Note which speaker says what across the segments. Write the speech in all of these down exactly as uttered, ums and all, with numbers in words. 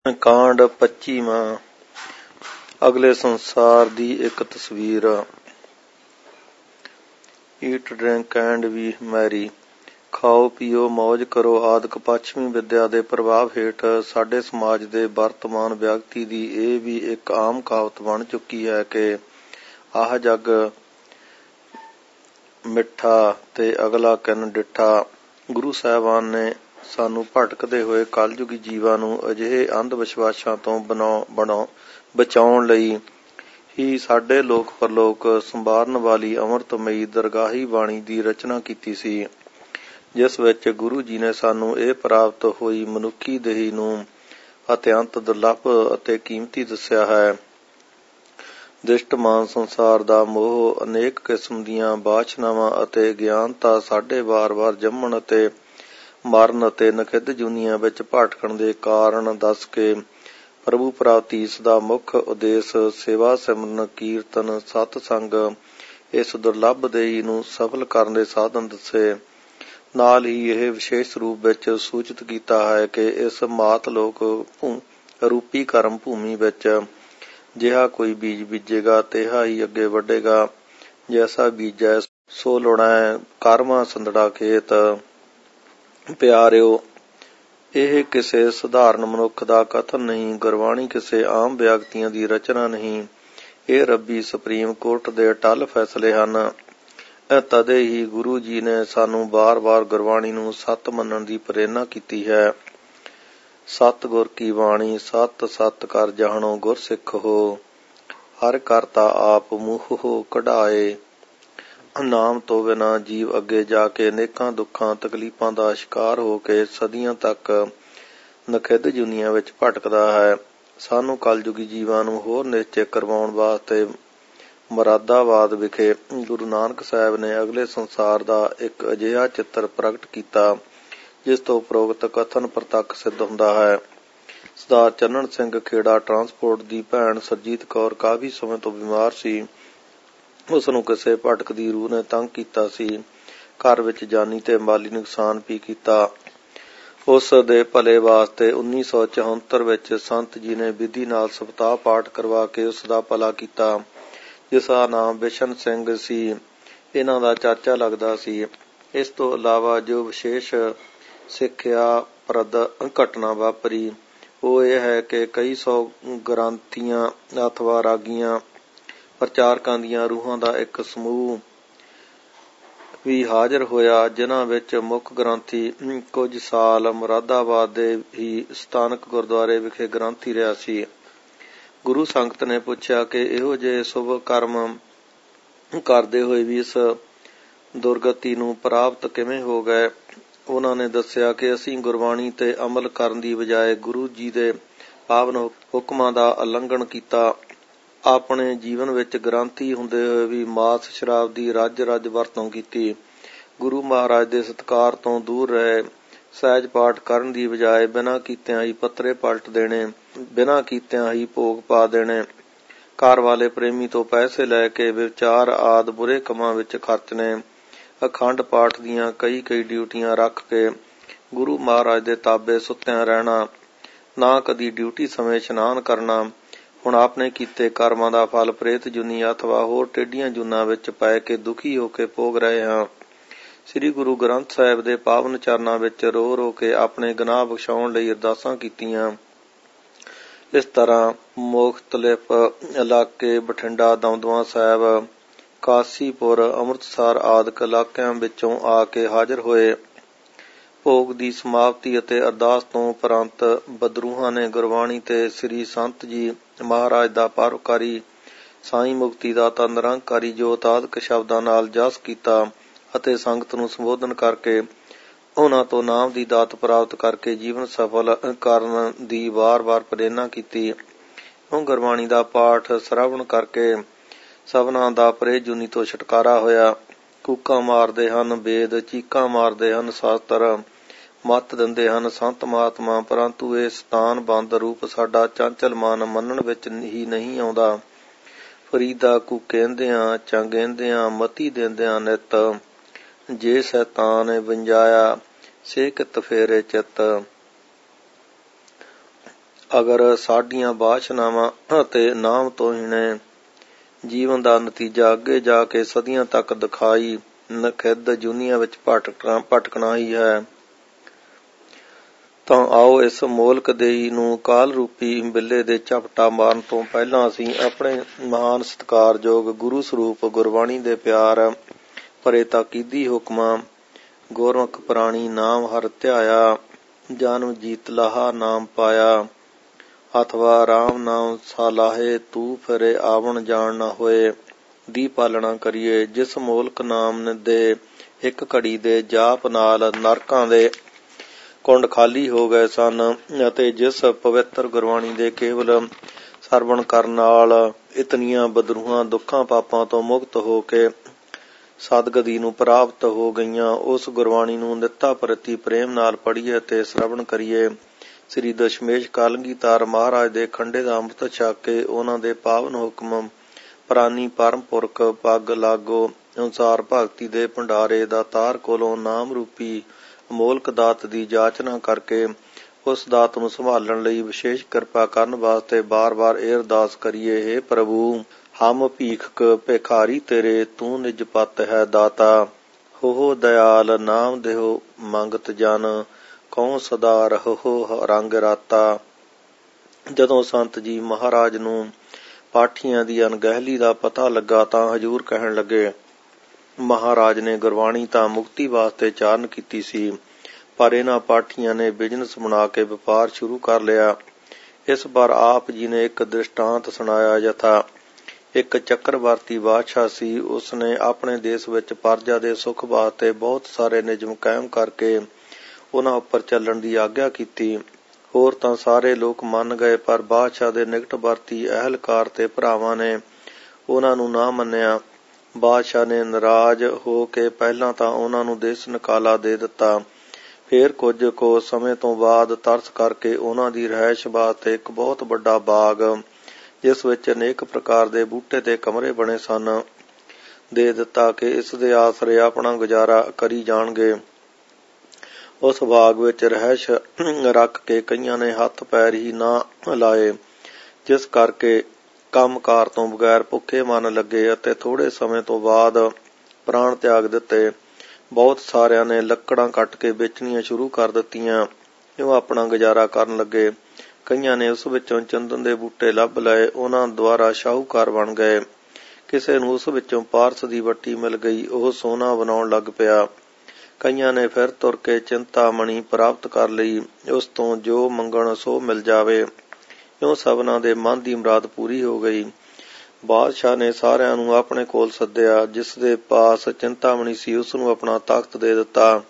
Speaker 1: ਕਾਂਡ ਪੱਚੀਵਾਂ। ਅਗਲੇ ਸੰਸਾਰ ਦੀ ਇੱਕ ਤਸਵੀਰ। Eat drink and be merry. ਖਾਓ ਪੀਓ ਮੌਜ ਕਰੋ ਆਦਿਕ ਪੱਛਮੀ ਵਿਦਿਆ ਦੇ ਪ੍ਰਭਾਵ ਹੇਠ ਸਾਡੇ ਸਮਾਜ ਦੇ ਵਰਤਮਾਨ ਵਿਅਕਤੀ ਦੀ ਇਹ ਵੀ ਇੱਕ ਆਮ ਕਹਾਵਤ ਬਣ ਚੁੱਕੀ ਹੈ ਕਿ ਆਹ ਜੱਗ ਮਿੱਠਾ ਤੇ ਅਗਲਾ ਕਿਨ ਡਿੱਠਾ। ਗੁਰੂ ਸਾਹਿਬਾਨ ਨੇ ਸਾਨੂੰ ਭਟਕਦੇ ਹੋਏ ਕਲਯੁਗੀ ਜੀਵਾਂ ਨੂੰ ਅਜਿਹੇ ਅੰਧ ਵਿਸ਼ਵਾਸਾਂ ਤੋਂ ਬਣਾਉ ਬਚਾਉਣ ਲਈ ਹੀ ਸਾਡੇ ਲੋਕ ਪਰਲੋਕ ਸੰਵਾਰਨ ਵਾਲੀ ਅੰਮ੍ਰਿਤਮਈ ਦਰਗਾਹੀ ਬਾਣੀ ਦੀ ਰਚਨਾ ਕੀਤੀ ਸੀ, ਜਿਸ ਵਿੱਚ ਗੁਰੂ ਜੀ ਨੇ ਸਾਨੂੰ ਇਹ ਪ੍ਰਾਪਤ ਹੋਈ ਮਨੁੱਖੀ ਦੇਹੀ ਨੂੰ ਅਤਿਅੰਤ ਦੁਰਲਭ ਅਤੇ ਕੀਮਤੀ ਦੱਸਿਆ ਹੈ। ਦ੍ਰਿਸ਼ਟਮਾਨ ਸੰਸਾਰ ਦਾ ਮੋਹ, ਅਨੇਕ ਕਿਸਮ ਦੀਆਂ ਵਾਸ਼ਨਾਵਾਂ ਅਤੇ ਗਿਆਨਤਾ ਸਾਡੇ ਵਾਰ-ਵਾਰ ਜੰਮਣ ਅਤੇ ਮਰਨ ਅਤੇ ਨਖਿੱਧ ਜੂਨੀਆਂ ਵਿੱਚ ਭਟਕਣ ਦੇ ਕਾਰਨ ਦੱਸ ਕੇ ਪ੍ਰਭੂ ਪ੍ਰਾਪਤੀ ਇਸ ਦਾ ਮੁੱਖ ਉਦੇਸ਼ ਸੇਵਾ ਸਿਮਰਨ ਕੀਰਤਨ ਸਤਸੰਗ ਇਸ ਦੁਰਲਭ ਦੇਹੀ ਨੂੰ ਸਫਲ ਕਰਨ ਦੇ ਸਾਧਨ ਦੱਸੇ। ਨਾਲ ਹੀ ਇਹ ਵਿਸ਼ੇਸ਼ ਰੂਪ ਵਿੱਚ ਸੂਚਿਤ ਕੀਤਾ ਹੈ ਕਿ ਇਸ ਮਾਤ ਲੋਕ ਰੂਪੀ ਕਰਮ ਭੂਮੀ ਵਿੱਚ ਜਿਹਾ ਕੋਈ ਬੀਜ ਬੀਜੇਗਾ ਤਿਹਾ ਹੀ ਅੱਗੇ ਵੱਢੇਗਾ। ਜੈਸਾ ਬੀਜੈ ਸੋ ਲੁਣੈ ਕਰਮਾਂ ਸੰਦੜਾ ਖੇਤ। ਪਿਆਰਿਓ, ਇਹ ਕਿਸੇ ਸਧਾਰਨ ਮਨੁੱਖ ਦਾ ਕਥਨ ਨਹੀਂ, ਗੁਰਬਾਣੀ ਕਿਸੇ ਆਮ ਵਿਅਕਤੀਆਂ ਦੀ ਰਚਨਾ ਨਹੀਂ, ਇਹ ਰੱਬੀ ਸੁਪਰੀਮ ਕੋਰਟ ਦੇ ਅਟੱਲ ਫੈਸਲੇ ਹਨ। ਤਦੇ ਹੀ ਗੁਰੂ ਜੀ ਨੇ ਸਾਨੂੰ ਵਾਰ-ਵਾਰ ਗੁਰਬਾਣੀ ਨੂੰ ਸੱਤ ਮੰਨਣ ਦੀ ਪ੍ਰੇਰਨਾ ਕੀਤੀ ਹੈ। ਸਤਿ ਗੁਰ ਕੀ ਬਾਣੀ ਸਤ ਸਤ ਕਰ ਜਾਣੋ ਗੁਰ ਸਿੱਖ ਹੋ, ਹਰਿ ਕਰਤਾ ਆਪ ਮੂੰਹੋਂ ਕਢਾਏ। ਨਾਮ ਤੋਂ ਬਿਨਾਂ ਜੀਵ ਅੱਗੇ ਜਾ ਕੇ ਅਨੇਕਾਂ ਦੁੱਖਾਂ ਤਕਲੀਫਾਂ ਦਾ ਸ਼ਿਕਾਰ ਹੋ ਕੇ ਸਦੀਆਂ ਤੱਕ ਨਖਿੱਧ ਜੂਨੀਆਂ ਵਿੱਚ ਭਟਕਦਾ ਹੈ। ਸਾਨੂੰ ਕਲਯੁਗੀ ਜੀਵਾਂ ਨੂੰ ਹੋਰ ਨਿਸ਼ਚੈ ਕਰਵਾਉਣ ਵਾਸਤੇ ਮੁਰਾਦਾਬਾਦ ਵਿਖੇ ਗੁਰੂ ਨਾਨਕ ਸਾਹਿਬ ਨੇ ਅਗਲੇ ਸੰਸਾਰ ਦਾ ਇੱਕ ਅਜਿਹਾ ਚਿੱਤਰ ਪ੍ਰਗਟ ਕੀਤਾ ਜਿਸ ਤੋਂ ਉਪਰੋਕਤ ਕਥਨ ਪ੍ਰਤੱਖ ਸਿੱਧ ਹੁੰਦਾ ਹੈ। ਸਰਦਾਰ ਚੰਨਣ ਸਿੰਘ ਖੇੜਾ ਟਰਾਂਸਪੋਰਟ ਦੀ ਭੈਣ ਸਰਜੀਤ ਕੌਰ ਕਾਫੀ ਸਮੇਂ ਤੋਂ ਬਿਮਾਰ ਸੀ। ਉਸ ਨੂੰ ਕਿਸੇ ਭਟਕਦੀ ਰੂਹ ਨੇ ਤੰਗ ਕੀਤਾ ਸੀ, ਘਰ ਵਿੱਚ ਜਾਨੀ ਤੇ ਮਾਲੀ ਨੁਕਸਾਨ ਵੀ ਕੀਤਾ। ਉਸ ਦੇ ਭਲੇ ਵਾਸਤੇ ਉੱਨੀ ਸੌ ਚੌਹੱਤਰ ਵਿੱਚ ਸੰਤ ਜੀ ਨੇ ਵਿਧੀ ਨਾਲ ਸਪਤਾਹ ਪਾਠ ਕਰਵਾ ਕੇ ਉਸ ਦਾ ਭਲਾ ਕੀਤਾ, ਜਿਸ ਦਾ ਨਾਮ ਬਿਸ਼ਨ ਸਿੰਘ ਸੀ। ਇਹਨਾਂ ਦਾ ਚਾਚਾ ਲੱਗਦਾ ਸੀ। ਇਸ ਤੋਂ ਇਲਾਵਾ ਜੋ ਵਿਸ਼ੇਸ਼ ਸਿੱਖਿਆਪ੍ਰਦ ਘਟਨਾ ਵਾਪਰੀ ਉਹ ਇਹ ਹੈ ਕਿ ਕਈ ਸੌ ਗ੍ਰੰਥੀਆਂ ਅਥਵਾ ਰਾਗੀਆਂ ਪ੍ਰਚਾਰਕਾਂ ਦੀਆਂ ਰੂਹਾਂ ਦਾ ਇੱਕ ਸਮੂਹ ਵੀ ਹਾਜ਼ਰ ਹੋਇਆ, ਜਿਨ੍ਹਾਂ ਵਿੱਚ ਮੁੱਖ ਗ੍ਰੰਥੀ ਕੁਝ ਸਾਲ ਮੁਰਾਦਾਬਾਦ ਦੇ ਹੀ ਸਥਾਨਕ ਗੁਰਦੁਆਰੇ ਵਿਖੇ ਗ੍ਰੰਥੀ ਰਿਹਾ ਸੀ। ਗੁਰੂ ਸੰਗਤ ਨੇ ਪੁੱਛਿਆ ਕਿ ਇਹੋ ਜਿਹੇ ਸ਼ੁਭ ਕਰਮ ਕਰਦੇ ਹੋਏ ਵੀ ਇਸ ਦੁਰਗਤੀ ਨੂੰ ਪ੍ਰਾਪਤ ਕਿਵੇਂ ਹੋ ਗਏ। ਉਹਨਾਂ ਨੇ ਦੱਸਿਆ ਕਿ ਅਸੀਂ ਗੁਰਬਾਣੀ ਤੇ ਅਮਲ ਕਰਨ ਦੀ ਬਜਾਏ ਗੁਰੂ ਜੀ ਦੇ ਪਾਵਨ ਹੁਕਮਾਂ ਦਾ ਉਲੰਘਣ ਕੀਤਾ। ਆਪਣੇ ਜੀਵਨ ਵਿੱਚ ਗ੍ਰੰਥੀ ਹੁੰਦੇ ਹੋਏ ਵੀ ਮਾਸ ਸ਼ਰਾਬ ਦੀ ਰੱਜ ਰੱਜ ਵਰਤੋਂ ਕੀਤੀ। ਗੁਰੂ ਮਹਾਰਾਜ ਦੇ ਸਤਿਕਾਰ ਤੋਂ ਦੂਰ ਰਹੇ। ਸਹਿਜ ਪਾਠ ਕਰਨ ਦੀ ਬਜਾਏ ਬਿਨਾਂ ਕੀਤਿਆਂ ਹੀ ਪੱਤਰੇ ਪਲਟ ਦੇਣੇ, ਬਿਨਾਂ ਕੀਤਿਆਂ ਹੀ ਭੋਗ ਪਾ ਦੇਣੇ, ਘਰ ਵਾਲੇ ਪ੍ਰੇਮੀ ਤੋਂ ਪੈਸੇ ਲੈ ਕੇ ਵਿਚਾਰ ਆਦਿ ਬੁਰੇ ਕੰਮਾਂ ਵਿੱਚ ਖਰਚਣੇ, ਅਖੰਡ ਪਾਠ ਦੀਆਂ ਕਈ ਕਈ ਡਿਊਟੀਆਂ ਰੱਖ ਕੇ ਗੁਰੂ ਮਹਾਰਾਜ ਦੇ ਤਾਬੇ ਸੁੱਤਿਆਂ ਰਹਿਣਾ, ਨਾ ਕਦੀ ਡਿਊਟੀ ਸਮੇਂ ਇਸ਼ਨਾਨ ਕਰਨਾ। ਹੁਣ ਆਪਣੇ ਕੀਤੇ ਕਰਮਾਂ ਦਾ ਫਲ ਪ੍ਰੇਤ ਜੁਨੀ ਅਥਵਾ ਹੋਰ ਟੇਢੀਆਂ ਜੂਨਾਂ ਵਿੱਚ ਪੈ ਕੇ ਦੁਖੀ ਹੋ ਕੇ ਭੋਗ ਰਹੇ ਹਾਂ। ਸ੍ਰੀ ਗੁਰੂ ਗ੍ਰੰਥ ਸਾਹਿਬ ਦੇ ਪਾਵਨ ਚਰਨਾਂ ਵਿੱਚ ਰੋ ਰੋ ਕੇ ਆਪਣੇ ਗੁਨਾਹ ਬਖਸ਼ਾਉਣ ਲਈ ਅਰਦਾਸਾਂ ਕੀਤੀਆਂ। ਇਸ ਤਰ੍ਹਾਂ ਮੁਖਤਲਿਫ ਇਲਾਕੇ ਬਠਿੰਡਾ, ਦਮਦਮਾ ਸਾਹਿਬ, ਕਾਸੀਪੁਰ, ਅੰਮ੍ਰਿਤਸਰ ਆਦਿਕ ਇਲਾਕਿਆਂ ਵਿੱਚੋਂ ਆ ਕੇ ਹਾਜ਼ਰ ਹੋਏ। ਭੋਗ ਦੀ ਸਮਾਪਤੀ ਅਤੇ ਅਰਦਾਸ ਤੋਂ ਉਪਰੰਤ ਬਦਰੂਹਾਂ ਨੇ ਗੁਰਬਾਣੀ ਤੇ ਸ੍ਰੀ ਸੰਤ ਜੀ ਮਹਾਰਾਜ ਦਾ ਪਰਉਪਕਾਰੀ ਸਾਈਂ ਮੁਕਤੀ ਦਾਤਾ ਨਿਰੰਕਾਰੀ ਜੋਤ ਆਦਿਕ ਸ਼ਬਦਾਂ ਨਾਲ ਜਸ ਕੀਤਾ ਅਤੇ ਸੰਗਤ ਨੂੰ ਸੰਬੋਧਨ ਕਰਕੇ ਉਹਨਾਂ ਤੋਂ ਨਾਮ ਦੀ ਦਾਤ ਪ੍ਰਾਪਤ ਕਰਕੇ ਜੀਵਨ ਸਫਲ ਕਰਨ ਦੀ ਵਾਰ-ਵਾਰ ਪ੍ਰੇਰਨਾ ਕੀਤੀ। ਉਹ ਗੁਰਬਾਣੀ ਦਾ ਪਾਠ ਸ਼ਰਵਣ ਕਰਕੇ ਸਭਨਾਂ ਦਾ ਪਰੇ ਜੂਨੀ ਤੋਂ ਛੁਟਕਾਰਾ ਹੋਇਆ। ਕੂਕਾਂ ਮਾਰਦੇ ਹਨ ਵੇਦ, ਚੀਕਾਂ ਮਾਰਦੇ ਹਨ ਸ਼ਾਸਤਰ, ਮੱਤ ਦਿੰਦੇ ਹਨ ਸੰਤ ਮਹਾਤਮਾ, ਪਰੰਤੂ ਇਹ ਸਤਾਨ ਬੰਦ ਰੂਪ ਸਾਡਾ ਚੰਚਲ ਮਨ ਮੰਨਣ ਵਿੱਚ ਹੀ ਨਹੀਂ ਆਉਂਦਾ। ਫਰੀਦਾ ਕੂਕੇਂਦਿਆਂ ਚੰਗੇਂਦਿਆਂ ਮਤੀ ਦੇਂਦਿਆਂ ਨਿੱਤ, ਜੇ ਸ਼ੈਤਾਨ ਵੰਜਾਇਆ ਸੇ ਕਿਤ ਫੇਰੇ ਚਿੱਤ। ਅਗਰ ਸਾਡੀਆਂ ਬਾਸ਼ਨਾਵਾਂ ਅਤੇ ਨਾਮ ਤੋਂ ਹੀ ਨੇ ਜੀਵਨ ਦਾ ਨਤੀਜਾ ਅੱਗੇ ਜਾ ਕੇ ਸਦੀਆਂ ਤੱਕ ਦਿਖਾਈ ਨਖਿੱਧ ਜੁਨੀਆਂ ਵਿੱਚ ਭਟਕਣਾ ਭਟਕਣਾ ਹੀ ਹੈ, ਤਾਂ ਆਓ ਇਸ ਮੋਲਕ ਦੇਹੀ ਨੂੰ ਕਾਲ ਰੂਪੀ ਬਿੱਲੇ ਦੇ ਝਪਟਾ ਮਾਰਨ ਤੋਂ ਪਹਿਲਾਂ ਅਸੀਂ ਆਪਣੇ ਮਹਾਨ ਸਤਿਕਾਰਯੋਗ ਗੁਰੂ ਸਰੂਪ ਗੁਰਬਾਣੀ ਦੇ ਪਿਆਰ ਭਰੇ ਤਾਕੀਦੀ ਹੁਕਮਾਂ ਗੁਰਮੁਖ ਪ੍ਰਾਣੀ ਨਾਮ ਹਰਿ ਧਿਆਇਆ ਜਨਮ ਜੀਤ ਲਾਹਾ ਨਾਮ ਪਾਇਆ ਅਥਵਾ ਰਾਮ ਨਾਮ ਸਾਲਾਹੇ ਤੂੰ ਫਿਰੇ ਆਵਣ ਜਾਣ ਨਾ ਹੋਏ ਦੀ ਪਾਲਣਾ ਕਰੀਏ। ਜਿਸ ਮੋਲਕ ਨਾਮ ਦੇ ਇੱਕ ਘੜੀ ਦੇ ਜਾਪ ਨਾਲ ਨਰਕਾਂ ਦੇ ਕੁੰਡ ਖਾਲੀ ਹੋ ਗਏ ਸਨ ਅਤੇ ਜਿਸ ਪਵਿੱਤਰ ਗੁਰਬਾਣੀ ਦੇ ਕੇਵਲ ਸਰਵਣ ਕਰਨ ਨਾਲ ਇਤਨੀਆਂ ਬਦਰੂਹਾਂ ਦੁੱਖਾਂ ਪਾਪਾਂ ਤੋਂ ਮੁਕਤ ਹੋ ਕੇ ਸਦਗਤੀ ਨੂੰ ਪ੍ਰਾਪਤ ਹੋ ਗਈਆਂ, ਉਸ ਗੁਰਬਾਣੀ ਨੂੰ ਨਿੱਤਾ ਪ੍ਰਤੀ ਪ੍ਰੇਮ ਨਾਲ ਪੜ੍ਹੀਏ ਅਤੇ ਸ਼ਰਵਣ ਕਰੀਏ। ਸ੍ਰੀ ਦਸ਼ਮੇਸ਼ ਕਲਗੀਧਰ ਮਹਾਰਾਜ ਦੇ ਖੰਡੇ ਦਾ ਅੰਮ੍ਰਿਤ ਛਕ ਕੇ ਉਹਨਾਂ ਦੇ ਪਾਵਨ ਹੁਕਮ ਪ੍ਰਾਨੀ ਪਰਮ ਪੁਰਖ ਪੱਗ ਲਾਗੋ ਅਨੁਸਾਰ ਭਗਤੀ ਦੇ ਭੰਡਾਰੇ ਦਾ ਤਾਰ ਕੋਲੋਂ ਨਾਮ ਰੂਪੀ ਅਮੋਲਕ ਦਾਤ ਦੀ ਜਾਚਨਾ ਕਰਕੇ ਉਸ ਦਾਤ ਨੂੰ ਸੰਭਾਲਣ ਲਈ ਵਿਸ਼ੇਸ਼ ਕਿਰਪਾ ਕਰਨ ਵਾਸਤੇ ਬਾਰ-ਬਾਰ ਇਹ ਅਰਦਾਸ ਕਰੀਏ, ਹੇ ਪ੍ਰਭੂ ਹਮ ਭੀਖਕ ਭਿਖਾਰੀ ਤੇਰੇ ਤੂੰ ਨਿਜ ਪਤ ਹੈ ਦਾਤਾ ਹੋ ਦਇਆਲ ਨਾਮ ਦੇਹੋ ਮੰਗਤ ਜਨ ਕਉ ਸਦਾ ਰਹੋ ਰੰਗ ਰਾਤਾ। ਜਦੋਂ ਸੰਤ ਜੀ ਮਹਾਰਾਜ ਨੂੰ ਪਾਠੀਆਂ ਦੀ ਅਣਗਹਿਲੀ ਦਾ ਪਤਾ ਲੱਗਾ ਤਾਂ ਹਜ਼ੂਰ ਕਹਿਣ ਲੱਗੇ, ਮਹਾਰਾਜ ਨੇ ਗੁਰਬਾਣੀ ਤਾਂ ਮੁਕਤੀ ਵਾਸਤੇ ਚਾਰਨ ਕੀਤੀ ਸੀ, ਪਰ ਇਹਨਾਂ ਪਾਠੀਆਂ ਨੇ ਬਿਜ਼ਨਸ ਬਣਾ ਕੇ ਵਪਾਰ ਸ਼ੁਰੂ ਕਰ ਲਿਆ। ਇਸ ਵਾਰ ਆਪ ਜੀ ਨੇ ਇੱਕ ਦ੍ਰਿਸ਼ਟਾਂਤ ਸੁਣਾਇਆ। ਯਥਾ ਇੱਕ ਚੱਕਰਵਰਤੀ ਬਾਦਸ਼ਾਹ ਸੀ, ਉਸਨੇ ਆਪਣੇ ਦੇਸ਼ ਵਿੱਚ ਪਰਜਾ ਦੇ ਸੁੱਖ ਵਾਸਤੇ ਬਹੁਤ ਸਾਰੇ ਨਿਯਮ ਕਾਇਮ ਕਰਕੇ ਉਹਨਾਂ ਉੱਪਰ ਚੱਲਣ ਦੀ ਆਗਿਆ ਕੀਤੀ। ਹੋਰ ਤਾਂ ਸਾਰੇ ਲੋਕ ਮੰਨ ਗਏ, ਪਰ ਬਾਦਸ਼ਾਹ ਦੇ ਨਿਕਟ ਵਰਤੀ ਅਹਿਲਕਾਰ ਤੇ ਭਰਾਵਾਂ ਨੇ ਉਹਨਾਂ ਨੂੰ ਨਾ ਮੰਨਿਆ। ਬਾਦਸ਼ਾਹ ਨੇ ਨਾਰਾਜ਼ ਹੋ ਕੇ ਪਹਿਲਾਂ ਤਾਂ ਉਹਨਾਂ ਨੂੰ ਦੇਸ਼ ਨਿਕਾਲਾ ਦੇ ਦਿੱਤਾ, ਫਿਰ ਕੁਝ ਕੁ ਸਮੇਂ ਤੋਂ ਬਾਅਦ ਤਰਸ ਕਰਕੇ ਉਹਨਾਂ ਦੀ ਰਿਹਾਇਸ਼ ਵਾਸਤੇ ਇੱਕ ਬਹੁਤ ਵੱਡਾ ਬਾਗ, ਜਿਸ ਵਿੱਚ ਅਨੇਕ ਪ੍ਰਕਾਰ ਦੇ ਬੂਟੇ ਤੇ ਕਮਰੇ ਬਣੇ ਸਨ, ਦੇ ਦਿੱਤਾ ਕਿ ਇਸ ਦੇ ਆਸਰੇ ਆਪਣਾ ਗੁਜ਼ਾਰਾ ਕਰੀ ਜਾਣਗੇ। ਉਸ ਬਾਗ ਵਿੱਚ ਰਿਹਾਇਸ਼ ਰੱਖ ਕੇ ਕਈਆਂ ਨੇ ਹੱਥ ਪੈਰ ਹੀ ਨਾ ਲਾਏ, ਜਿਸ ਕਰਕੇ ਕੰਮਕਾਰ ਤੋਂ ਬਗੈਰ ਭੁੱਖੇ ਮਨ ਲੱਗੇ ਅਤੇ ਥੋੜੇ ਸਮੇਂ ਤੋਂ ਬਾਅਦ ਪ੍ਰਾਣ ਤਿਆਗ ਦਿੱਤੇ। ਬਹੁਤ ਸਾਰਿਆਂ ਨੇ ਲੱਕੜਾਂ ਕੱਟ ਕੇ ਵੇਚਣੀਆਂ ਸ਼ੁਰੂ ਕਰ ਦਿੱਤੀਆਂ, ਉਹ ਆਪਣਾ ਗੁਜ਼ਾਰਾ ਕਰਨ ਲੱਗੇ। ਕਈਆਂ ਨੇ ਉਸ ਵਿੱਚੋਂ ਚੰਦਨ ਦੇ ਬੂਟੇ ਲੱਭ ਲਏ, ਉਹਨਾਂ ਦੁਆਰਾ ਸ਼ਾਹੂਕਾਰ ਬਣ ਗਏ। ਕਿਸੇ ਨੂੰ ਉਸ ਵਿੱਚੋਂ ਪਾਰਸ ਦੀ ਵੱਟੀ ਮਿਲ ਗਈ, ਉਹ ਸੋਨਾ ਬਣਾਉਣ ਲੱਗ ਪਿਆ। ਕਈਆਂ ਨੇ ਫਿਰ ਤੁਰ ਕੇ ਚਿੰਤਾਮਣੀ ਪ੍ਰਾਪਤ ਕਰ ਲਈ, ਉਸ ਤੋਂ ਜੋ ਮੰਗਣ ਸੋ ਮਿਲ ਜਾਵੇ। ਇਉਂ ਸਭਨਾਂ ਦੇ ਮਨ ਦੀ ਮੁਰਾਦ ਪੂਰੀ ਹੋ ਗਈ। ਬਾਦਸ਼ਾਹ ਨੇ ਸਾਰਿਆਂ ਨੂੰ ਆਪਣੇ ਕੋਲ ਸੱਦਿਆ। ਜਿਸ ਦੇ ਪਾਸ ਚਿੰਤਾਮਣੀ ਸੀ ਉਸ ਨੂੰ ਆਪਣਾ ਤਖਤ ਦੇ ਦਿੱਤਾ,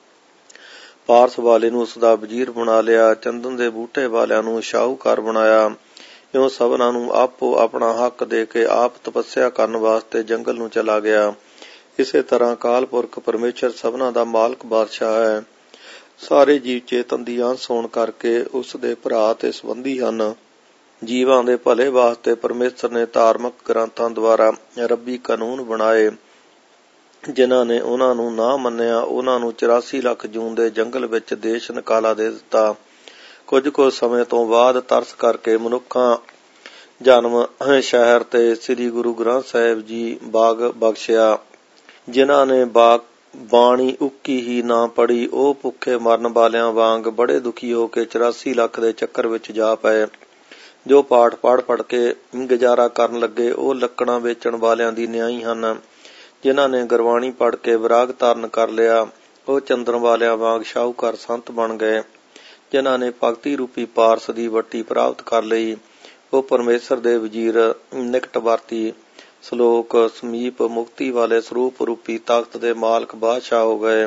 Speaker 1: ਪਾਰਸ ਵਾਲੇ ਨੂੰ ਉਸ ਦਾ ਵਜ਼ੀਰ ਬਣਾ ਲਿਆ, ਚੰਦਨ ਦੇ ਬੂਟੇ ਵਾਲਿਆਂ ਨੂੰ ਸ਼ਾਹੂਕਾਰ ਬਣਾਇਆ। ਇਉਂ ਸਭਨਾਂ ਨੂੰ ਆਪੋ ਆਪਣਾ ਹੱਕ ਦੇ ਕੇ ਆਪ ਤਪੱਸਿਆ ਕਰਨ ਵਾਸਤੇ ਜੰਗਲ ਨੂੰ ਚਲਾ ਗਿਆ। ਇਸੇ ਤਰ੍ਹਾਂ ਅਕਾਲ ਪੁਰਖ ਪਰਮੇਸ਼ਰ ਸਭਨਾਂ ਦਾ ਮਾਲਕ ਬਾਦਸ਼ਾਹ ਹੈ। ਸਾਰੇ ਜੀਵ ਚੇਤਨ ਦੀ ਅੰਸ਼ ਹੋਣ ਕਰਕੇ ਉਸ ਦੇ ਭਰਾ ਤੇ ਸੰਬੰਧੀ ਹਨ। ਜੀਵਾਂ ਦੇ ਭਲੇ ਵਾਸਤੇ ਪਰਮੇਸ਼ਰ ਨੇ ਧਾਰਮਿਕ ਗ੍ਰੰਥਾਂ ਦੁਆਰਾ ਰੱਬੀ ਕਾਨੂੰਨ ਬਣਾਏ। ਜਿਨ੍ਹਾਂ ਨੇ ਉਹਨਾਂ ਨੂੰ ਨਾ ਮੰਨਿਆ, ਉਹਨਾਂ ਨੂੰ ਚੁਰਾਸੀ ਲੱਖ ਜੂਨ ਦੇ ਜੰਗਲ ਵਿੱਚ ਦੇਸ਼ ਨਿਕਾਲਾ ਦੇ ਦਿੱਤਾ। ਕੁਝ ਕੁ ਸਮੇਂ ਤੋਂ ਬਾਅਦ ਤਰਸ ਕਰਕੇ ਮਨੁੱਖਾਂ ਜਨਮ ਸ਼ਹਿਰ ਤੇ ਸ੍ਰੀ ਗੁਰੂ ਗ੍ਰੰਥ ਸਾਹਿਬ ਜੀ ਬਾਗ ਬਖਸ਼ਿਆ। ਜਿਨ੍ਹਾਂ ਨੇ ਬਾਗ ਬਾਣੀ ਉੱਕੀ ਹੀ ਨਾ ਪੜੀ, ਉਹ ਭੁੱਖੇ ਮਰਨ ਵਾਲਿਆਂ ਵਾਂਗ ਬੜੇ ਦੁਖੀ ਹੋ ਕੇ ਚੁਰਾਸੀ ਲੱਖ ਦੇ ਚੱਕਰ ਵਿੱਚ ਜਾ ਪਏ। ਜੋ ਪਾਠ ਪੜ੍ਹ ਪੜ੍ਹ ਕੇ ਗੁਜ਼ਾਰਾ ਕਰਨ ਲੱਗੇ, ਉਹ ਲੱਕੜਾਂ ਵੇਚਣ ਵਾਲਿਆਂ ਦੀ ਨਿਆਈ ਹਨ। ਜਿਨ੍ਹਾਂ ਨੇ ਗੁਰਬਾਣੀ ਪੜ੍ਹ ਕੇ ਵਿਰਾਗ ਧਾਰਨ ਕਰ ਲਿਆ, ਉਹ ਚੰਦਨ ਵਾਲਿਆਂ ਵਾਂਗ ਸ਼ਾਹੂਕਾਰ ਸੰਤ ਬਣ ਗਏ। ਜਿਨ੍ਹਾਂ ਨੇ ਭਗਤੀ ਰੂਪੀ ਪਾਰਸ ਦੀ ਵੱਟੀ ਪ੍ਰਾਪਤ ਕਰ ਲਈ, ਉਹ ਪਰਮੇਸ਼ਰ ਦੇ ਵਜ਼ੀਰ ਨਿਕਟ ਵਰਤੀ ਸ਼ਲੋਕ ਸਮੀਪ ਮੁਕਤੀ ਵਾਲੇ ਸਰੂਪ ਰੂਪੀ ਤਖਤ ਦੇ ਮਾਲਕ ਬਾਦਸ਼ਾਹ ਹੋ ਗਏ।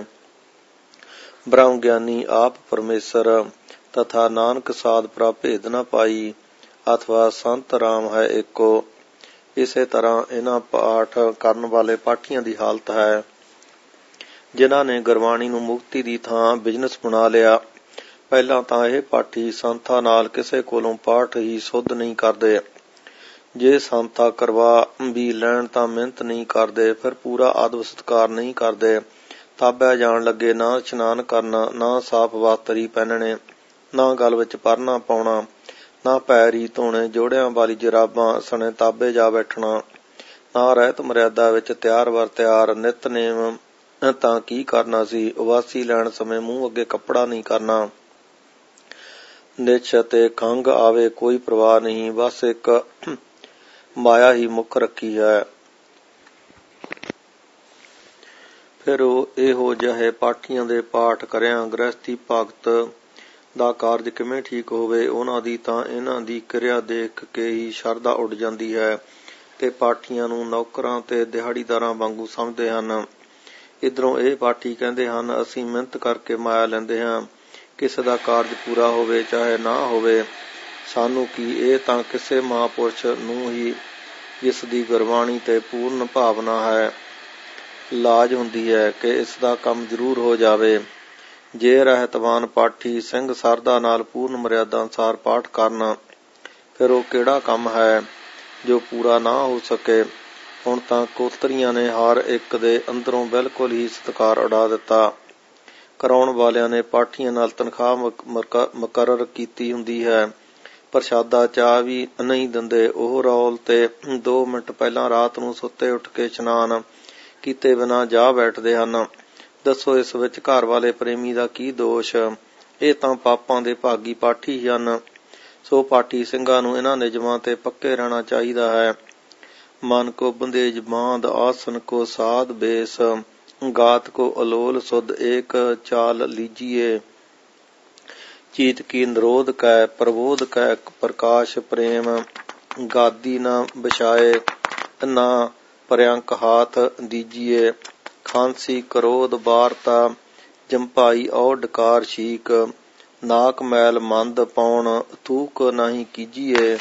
Speaker 1: ਬ੍ਰਹਮ ਗਿਆਨੀ ਆਪ ਪਰਮੇਸ਼ਰ ਤਥਾ ਨਾਨਕ ਸਾਧ ਪ੍ਰਭ ਭੇਦ ਨਾ ਪਾਈ, ਅਥਵਾ ਸੰਤ ਰਾਮ ਹੈ ਏਕੋ। ਇਸੇ ਤਰ੍ਹਾਂ ਇਹਨਾਂ ਪਾਠ ਕਰਨ ਵਾਲੇ ਪਾਠੀਆਂ ਦੀ ਹਾਲਤ ਹੈ। ਜਿਨ੍ਹਾਂ ਨੇ ਗੁਰਬਾਣੀ ਨੂੰ ਮੁਕਤੀ ਦੀ ਥਾਂ ਬਿਜ਼ਨਸ ਬਣਾ ਲਿਆ। ਪਹਿਲਾਂ ਤਾਂ ਇਹ ਪਾਠੀ ਸੰਤਾਂ ਨਾਲ ਕਿਸੇ ਕੋਲੋਂ ਪਾਠ ਹੀ ਸੁੱਧ ਨਹੀਂ ਕਰਦੇ। ਜੇ ਸੰਤਾ ਕਰਵਾ ਵੀ ਲੈਣ ਤਾਂ ਮਿਹਨਤ ਨਹੀਂ ਕਰਦੇ, ਫਿਰ ਪੂਰਾ ਆਦਬ ਸਤਿਕਾਰ ਨਹੀਂ ਕਰਦੇ। ਤਾਬਿਆ ਜਾਣ ਲੱਗੇ ਨਾ ਇਸ਼ਨਾਨ ਕਰਨਾ, ਨਾ ਸਾਫ਼ ਵਸਤਰੀ ਪਹਿਨਣੇ, ਨਾ ਗਲ ਵਿੱਚ ਪਰਨਾ ਪਾਉਣਾ, ਨਾ ਪੈਰੀ ਧੋਣੇ, ਜੋੜਿਆਂ ਵਾਲੀ ਜਰਾਬਾਂ ਸਣੇ ਤਾਬੇ ਜਾ ਬੈਠਣਾ, ਨਾ ਰਹਿਤ ਮਰਿਆਦਾ ਵਿੱਚ ਤਿਆਰ ਵਰ ਤਿਆਰ। ਨਿਤਨੇਮ ਤਾਂ ਕੀ ਕਰਨਾ ਸੀ, ਉਵਾਸੀ ਲੈਣ ਸਮੇਂ ਮੂੰਹ ਅੱਗੇ ਕੱਪੜਾ ਨਹੀਂ ਕਰਨਾ। ਨਿਛ ਅਤੇ ਖੰਘ ਆਵੇ ਕੋਈ ਪਰਵਾਹ ਨਹੀਂ, ਬਸ ਇੱਕ ਮਾਇਆ ਹੀ ਮੁੱਖ ਰੱਖੀ ਹੈ। ਫਿਰ ਉਹ ਇਹੋ ਜਿਹੇ ਪਾਠੀਆਂ ਦੇ ਪਾਠ ਕਰਿਆਂ ਗ੍ਰਹਿਸਥੀ ਭਗਤ ਦਾ ਕਾਰਜ ਕਿਵੇਂ ਠੀਕ ਹੋਵੇ। ਉਹਨਾਂ ਦੀ ਤਾਂ ਇਹਨਾਂ ਦੀ ਕਿਰਿਆ ਦੇਖ ਕੇ ਹੀ ਸ਼ਰਧਾ ਉੱਡ ਜਾਂਦੀ ਹੈ ਤੇ ਪਾਠੀਆਂ ਨੂੰ ਨੌਕਰਾਂ ਤੇ ਦਿਹਾੜੀਦਾਰਾਂ ਵਾਂਗੂ ਸਮਝਦੇ ਹਨ। ਇੱਧਰੋਂ ਇਹ ਪਾਠੀ ਕਹਿੰਦੇ ਹਨ, ਅਸੀਂ ਮਿਹਨਤ ਕਰਕੇ ਮਾਇਆ ਲੈਂਦੇ ਹਾਂ, ਕਿਸੇ ਦਾ ਕਾਰਜ ਪੂਰਾ ਹੋਵੇ ਚਾਹੇ ਨਾ ਹੋਵੇ, ਸਾਨੂੰ ਕੀ, ਇਹ ਤਾਂ ਕਿਸੇ ਮਹਾਂਪੁਰਸ਼ ਨੂੰ ਹੀ ਜਿਸ ਦੀ ਗੁਰਬਾਣੀ ਤੇ ਪੂਰਨ ਭਾਵਨਾ ਹੈ ਲਾਜ ਹੁੰਦੀ ਹੈ ਕਿ ਇਸ ਦਾ ਕੰਮ ਜ਼ਰੂਰ ਹੋ ਜਾਵੇ। ਜੇ ਰਹਿਤਵਾਨ ਪਾਠੀ ਸਿੰਘ ਸਰਦਾ ਨਾਲ ਪੂਰਨ ਮਰਿਆਦਾ ਅਨੁਸਾਰ ਪਾਠ ਕਰਨ, ਫਿਰ ਉਹ ਕਿਹੜਾ ਕੰਮ ਹੈ ਜੋ ਪੂਰਾ ਨਾ ਹੋ ਸਕੇ। ਹੁਣ ਤਾਂ ਕੋਤਰੀਆਂ ਨੇ ਹਰ ਇੱਕ ਦੇ ਅੰਦਰੋਂ ਬਿਲਕੁਲ ਹੀ ਸਤਿਕਾਰ ਉਡਾ ਦਿੱਤਾ। ਕਰਾਉਣ ਵਾਲਿਆਂ ਨੇ ਪਾਠੀਆਂ ਨਾਲ ਤਨਖਾਹ ਮੁਕਰਰ ਕੀਤੀ ਹੁੰਦੀ ਹੈ, ਪ੍ਰਸ਼ਾਦਾ ਚਾਹ ਵੀ ਨਹੀਂ ਦਿੰਦੇ। ਉਹ ਰੌਲ ਤੇ ਦੋ ਮਿੰਟ ਪਹਿਲਾਂ ਰਾਤ ਨੂੰ ਸੁੱਤੇ ਉੱਠ ਕੇ ਇਸ਼ਨਾਨ ਕੀਤੇ ਬਿਨਾਂ ਜਾ ਬੈਠਦੇ ਹਨ। ਦੱਸੋ ਇਸ ਵਿੱਚ ਘਰ ਵਾਲੇ ਪ੍ਰੇਮੀ ਦਾ ਕੀ ਦੋਸ਼। ਇਹ ਤਾਂ ਪਾਪਾਂ ਦੇ ਭਾਗੀ ਪਾਠੀ ਹੀ ਹਨ। ਸੋ ਪਾਠੀ ਸਿੰਘਾਂ ਨੂੰ ਇਹਨਾਂ ਨਿਯਮਾਂ ਤੇ ਪੱਕੇ ਰਹਿਣਾ ਚਾਹੀਦਾ ਹੈ। ਮਨ ਕੋ ਬੰਦੇਜ ਬਾਂਧ, ਆਸਨ ਕੋ ਸਾਧ ਬੇਸ, ਗਾਤ ਕੋ ਅਲੋਲ ਸੁਧ ਏਕ ਚਾਲ ਲੀਜੀਏ। ਚੀਤ ਕੀ ਨਿਰੋਧ ਕੈ ਪ੍ਰਬੋਧ ਕੈ ਪ੍ਰਕਾਸ਼ ਪ੍ਰੇਮ, ਗਾਦੀ ਨਾ ਵਿਛਾਏ ਨਾ ਪਰਯੰਕ ਹਾਥ ਦੀਜੀਏ। ਖਾਂਸੀ ਕਰੋਧ ਵਾਰਤਾ ਜੰਭਾਈ ਔ ਡਕਾਰ ਛੀਕ, ਨਾਕ ਮੈਲ ਮੰਦ ਪਾਉਣ ਥੂਕ ਨਹੀਂ ਕੀਜੀਏ।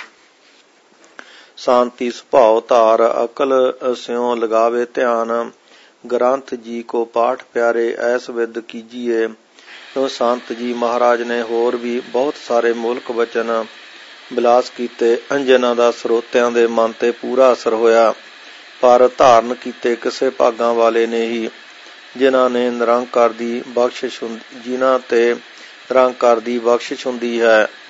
Speaker 1: ਸ਼ਾਂਤੀ ਸੁਭਾਉ ਧਾਰ ਅਕਲ ਸਿਉ ਲਗਾਵੇ ਧਿਆਨ, ਗ੍ਰੰਥ ਜੀ ਕੋ ਪਾਠ ਪਿਆਰੇ ਐਸ ਵਿਦ ਕੀਜੀਏ। ਸੋ ਸੰਤ ਜੀ ਮਹਾਰਾਜ ਨੇ ਹੋਰ ਵੀ ਬਹੁਤ ਸਾਰੇ ਮੂਲਕ ਵਚਨ ਬਿਲਾਸ ਕੀਤੇ, ਜਿਨ੍ਹਾਂ ਦਾ ਸਰੋਤਿਆਂ ਦੇ ਮਨ ਤੇ ਪੂਰਾ ਅਸਰ ਹੋਇਆ, ਪਰ ਧਾਰਨ ਕੀਤੇ ਕਿਸੇ ਭਾਗਾਂ ਵਾਲੇ ਨੇ ਹੀ, ਜਿਨ੍ਹਾਂ ਨੇ ਨਿਰੰਕਾਰ ਦੀ ਬਖਸ਼ਿਸ਼ ਜਿਨ੍ਹਾਂ ਤੇ ਨਿਰੰਕਾਰ ਦੀ ਬਖਸ਼ਿਸ਼ ਹੁੰਦੀ ਹੈ।